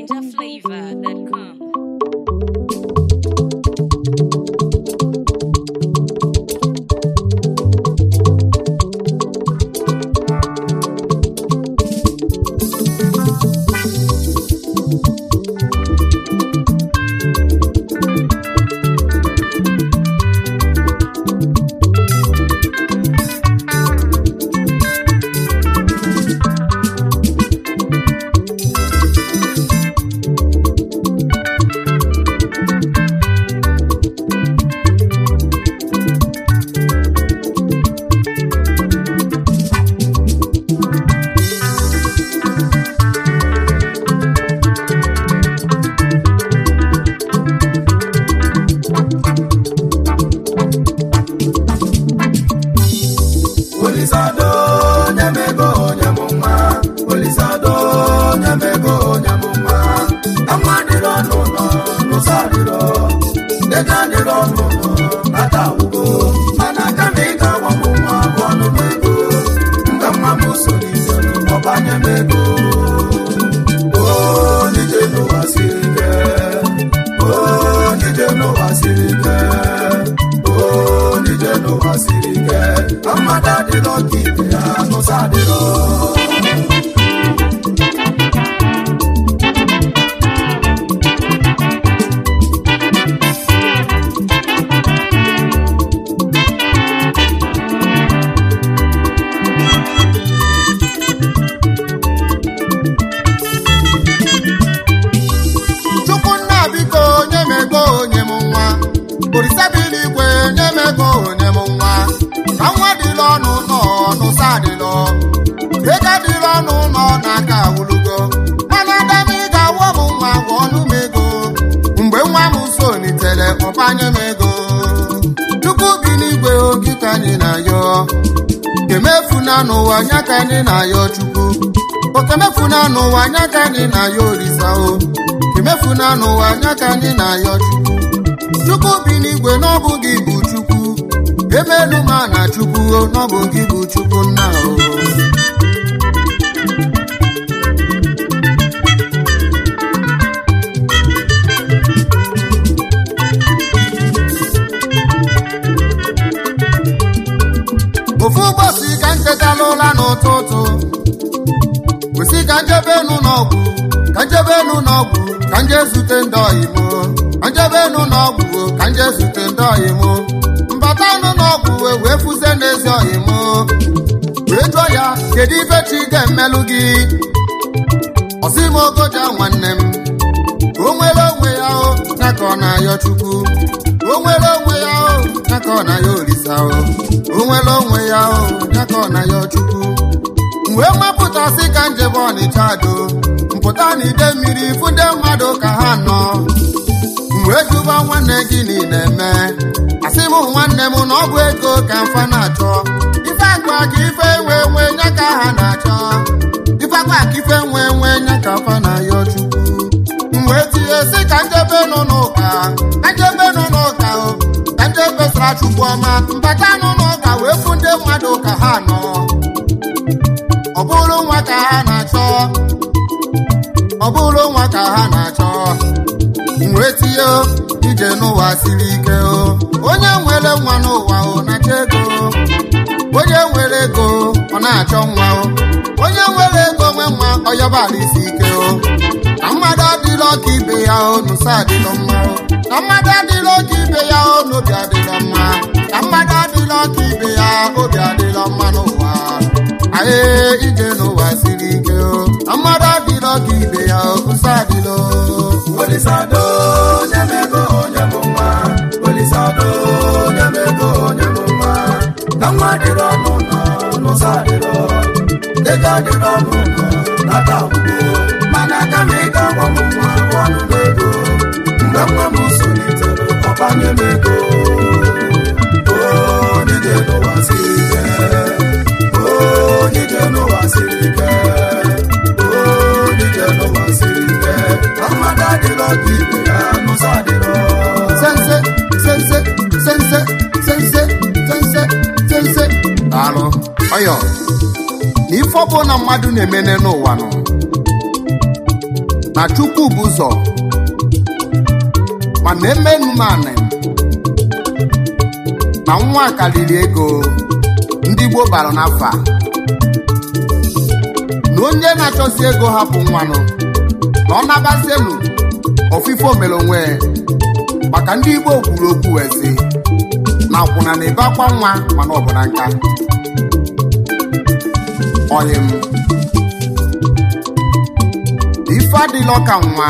NigerFlavor.com. n'ụwa nyaka anyị na-ayọ Chukwu okemefuna n'ụwa nyaka anyị na-ayọ Olisa o kemefuna n'ụwa nyaka anyị na-ayọ Chukwu bi n'igwe n'ọbụ gị bụ Chukwu emelu ma na Chukwu n'ọbụ gị bụ Chukwu nna o ofu ụbọchị ka ntetala ụla n'ụtụtụ kwesị ka njebenu n'ọgwụ ka nje zute ndị oyimo njebenu n'ọgwụ ka nje zute ndị oyimo mbatanụ n'ọgwụ wee fụzie n'ezi oyimo wee jụọ ya kedu ife chi ga-emelụ gị ọsimogoja nwanne m o nwere onwe ya o n'aka ọ na-ayọ Chukwu o nwere onwe ya o n'aka ọ na-ayọ Olisa o onwere onwe ya o n'aka ọ na-ayọ Chukwu wee mapụtasị ka njebe Ọnịcha do mpụta n'ide mmiri fụ ndị mmadụ ka ha nọ wee jụba nwanne gị niile eme asị m nwanne m na ọ bụ ego ka mfa na-achọ ife akpa ka ife nwe nya ka ha na-achọ ife akpa ka ife nwe nya ka mfa na-ayọ Chukwu wee tinye sị ka njebe nọ n'ụka o ka njebe sara Chukwu ọma mbata nọ n'ụka wee fụ ndị mmadụ ka ha nọ ọ bụrụ nwa ka ha na-achọ wee tinye ije n'ụwa siri ike o onye nwere nwa n'ụwa o na-achọ ego onye nwere ego ọ na-achọ nwa o onye nwere ego nwe nwa ọyọbara isi ike o na mmadụ adịla ọka ibe ya o n'ụsọ adịla mma o na mmadụ adịla ọka ibe ya o n'obi adịla mma na mmadụ adịla ọka ibe ya obi adịla mma n'ụwa anyị ije n'ụwa siri ike o na mmadụ adịla ọka ibe ya o n'ụsọ adịla Olisado nyemego nyemuma Olisado nyemego nyemuma Namadiro no sadiro Degadiro no natabugo Manakamiga wamuma wanu mego Ngamwa musunitero opanye mego Oh nijeno wasirike Oh nijeno wasirike Oh nijeno wasirike Amada de loki ya no sadiro sense alo oyo ife ọbụ na mmadụ na-emene n'ụwa nọ na Chukwu bụ ụzọ mana emenumane na nwa karịrị ego ndị Igbo bara n'afa na onye na-achọsi ego hapụ nwanụ na ọ nabazienu ofifo mere onwe maka ndị Igbo kwuru okwu wezi na akwụna na-ebe akwa nwa mana ọ bụ na nka oyi m ife adịla ka nwa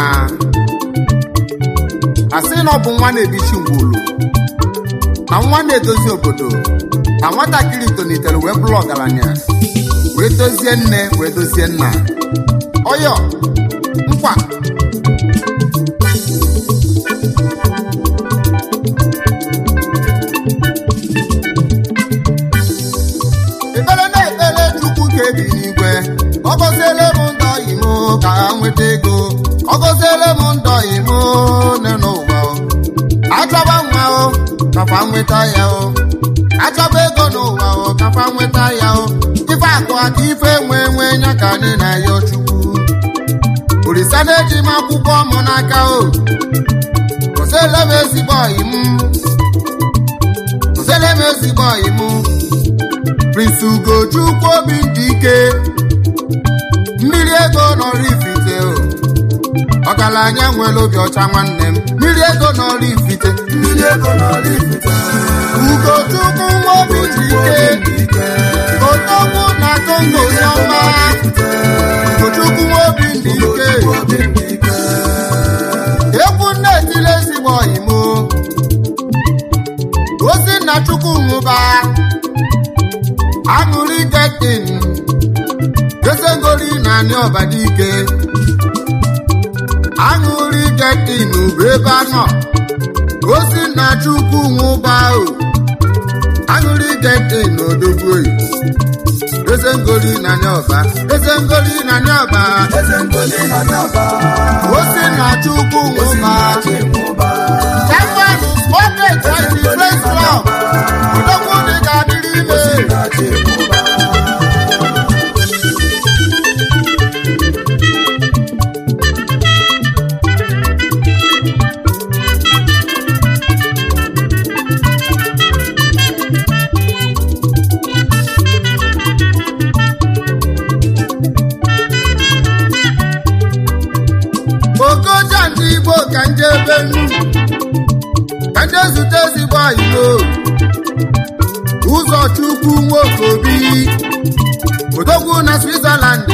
asị na ọ bụ nwa na-ebichi ngwulu na nwa na-edozi obodo na nwatakịrị tolitere wee bụrụ ọgaranya wee dozie nne wee dozie nna ọyọ nkwa ekpere na-ekpere Chukwu ka ebi n'igwe ọ gọziele m ndụ imo ka ha nweta ego ọ gọziele m ndụ imo n'ụwa achọba nwa o kafa nweta ya o achọba ego n'ụwa o kafa nweta ya o ife akụ aka ife nwe nya ka anyị na-ayọ Chukwu Olisa na-eji m akwụkwọ m n'aka o gọziele m ezigbo ọyị m gọziele m ezigbo ọyị m Prince Ugochukwu Obindike mmiri ego n'Oraifite o ọgaranya nwere obi ọcha nwanne m mmiri ego n'Oraifite mmiri ego n'Oraifite Ugochukwu Obindike Odogwu na Kongo Yọma Ugochukwu Obindike egwu nne etile ezigbo ọyị m ozi nna Chukwu nwụba aṅụrị getin esengori na anyị Ọbadike aṅụrị getin bụ ebe anọ ozi na Chukwu nwụba o aṅụrị getin odogwuoyi esengori na anyị Ọba esengori na anyị Ọba ozi na Chukwu nwụba Chairman Smoking Friends Club odogwu dị ka adịrị ime Ogoja ndị Igbo ka nje ebe nnu ka nje zute ezigbo Igbo ụzọ Chukwu Nwokobi odogwu na Switzerland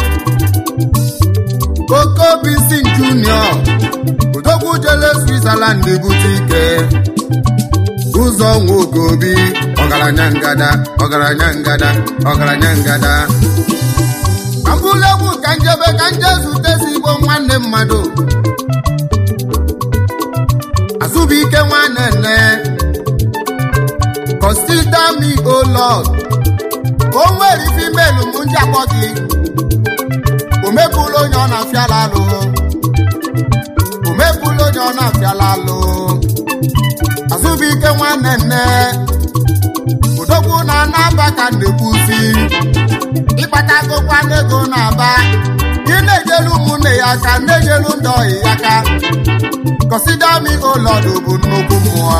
Okobi Sin Junior odogwu jele Switzerland bute ike ụzọ Nwokobi ọgaranya ngada ọgaranya ngada ọgaranya ngada ambụlegwu ka njebe ka nje zute ezigbo nwanne mmadụ Azụbụike nwanne nne consider me o Lord o nwere ife imelu m ndị akpọ gị o mepụla onye ọ na-afịala alụ o mepụla onye ọ na-afịala alụ Azụbụike nwanne nne odogwu na Anaba ka na-ekwuzi ịkpata agụkwa n'ego na-aba ị na-enyelu ụmụnne ya aka na-enyelu ndị ọyị ya aka consider me o Lord bụ nnukwu mmụọ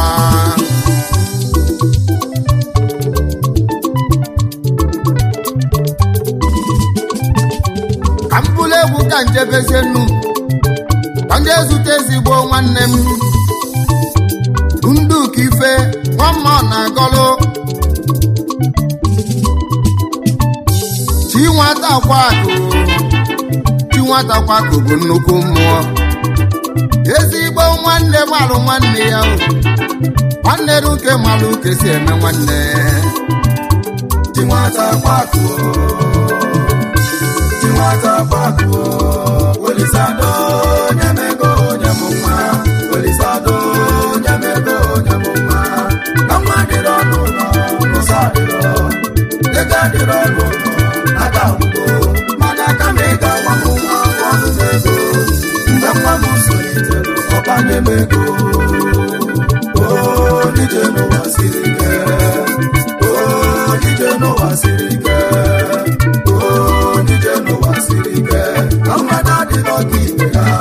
ka m bụrụ egwu ka njebezie nnu ka nje zute ezigbo nwanne m Nduka Ife nwamma na agọlụ Chinwata Kwakụ bụ nnukwu mmụọ ezigbo nwanne malụ nwanne ya nwanne ruke malụ ka esi eme nwanne Chinwata Kwakụ Olisado nyamego nyamuma Olisado nyamego nyamuma kama diro n'ụlọ n'ụzọ diro lega diro n'ụlọ aga ugo mana kama ịga nwamụnwa ọnụ mego mgbe nwa m solitere ọbanye mego o dije n'ụwa siri ike o dije n'ụwa siri ike o dije n'ụwa siri ike ka mmadụ adịrọ gị ibe ya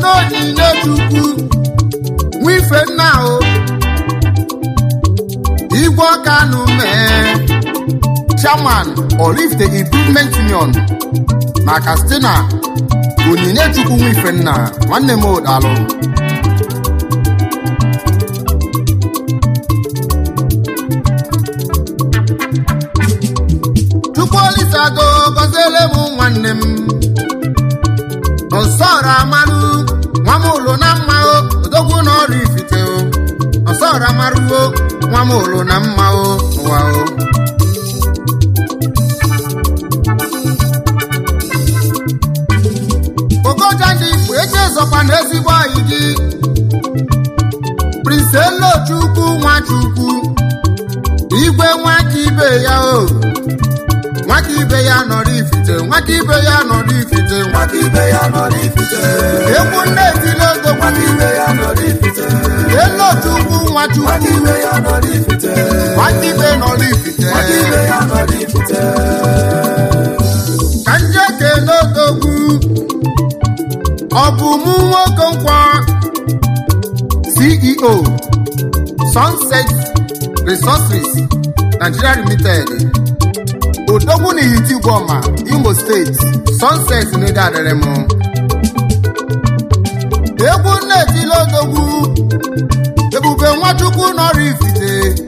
n'onyinye Chukwu nwife nna o Igwe Ọkanụ mee Chairman Oraifite Improvement Union na Katsina onyinye Chukwu nwife nna nwanne m odalụ Chukwu Olisado gọziele m nwanne m Ọsọra amarụ nwa m ụlọ na mma o odogwu na Oraifite o Ọsọra amarụ o nwa m ụlọ na mma o ụwa o Ogoja ndị Igbo eji ezọkwa na ezigbo anyị gị Prince Elochukwu Nwachukwu Igwe nwaka ibe ya o nwaka ibe ya n'Oraifite nwaka ibe ya n'Oraifite nwaka ibe ya n'Oraifite egwu nne etile ego nwaka ibe ya n'Oraifite Elochukwu Nwachukwu nwaka ibe ya n'Oraifite nwaka ibe n'Oraifite nwaka ibe ya n'Oraifite ka nje kele odogwu ọ bụ mụ nwoke nkwa CEO Sunset Resources Nigeria Limited odogwu na Ihiti Ugwuọma Imo State Sunset n'ịgadịrị m egwu nnetile odogwu Ebube Nwachukwu n'Oraifite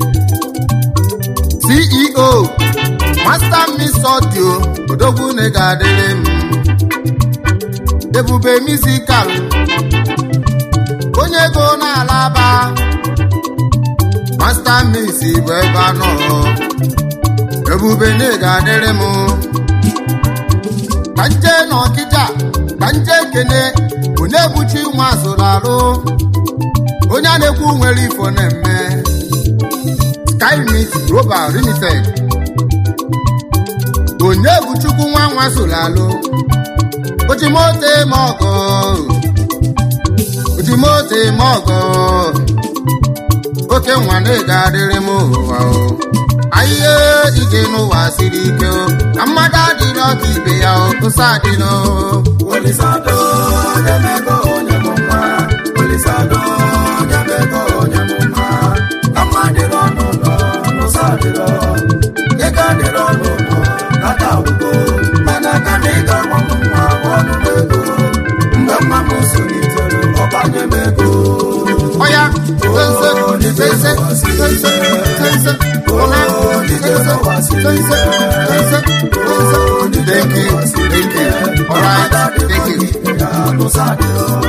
CEO Master Mix Audio odogwu n'ịgadịrị m Ebube Musical onye ego na-alaba Master Mix bụ ebe anọ Ebube n'ịgadịrị m ka nje n'Ọkịja ka nje kene onye buchi nwa azụlarụ onye a na-ekwu nwere ifo na-eme Sky Meat Global Limited onye buchukwu nwa azụlalụ Ojimote mogo oke nwa na-ịgadịrị m ụwa o Ayiye ije n'ụwa siri ike o na mmadụ adịrị ọka ibe ya o ụsa adịrị o Olisado nyemego onye m nwa Olisado nyemego onye m nwa na mmadịrị ọnụnọ n'ụsa adịrị ego adịrị ọnụnọ nata akwụkwọ mana aka na ịga nwa m nwa ọnụ ego mgbe mma m solitere ọbanye m ego Oya sense thank you all right thank you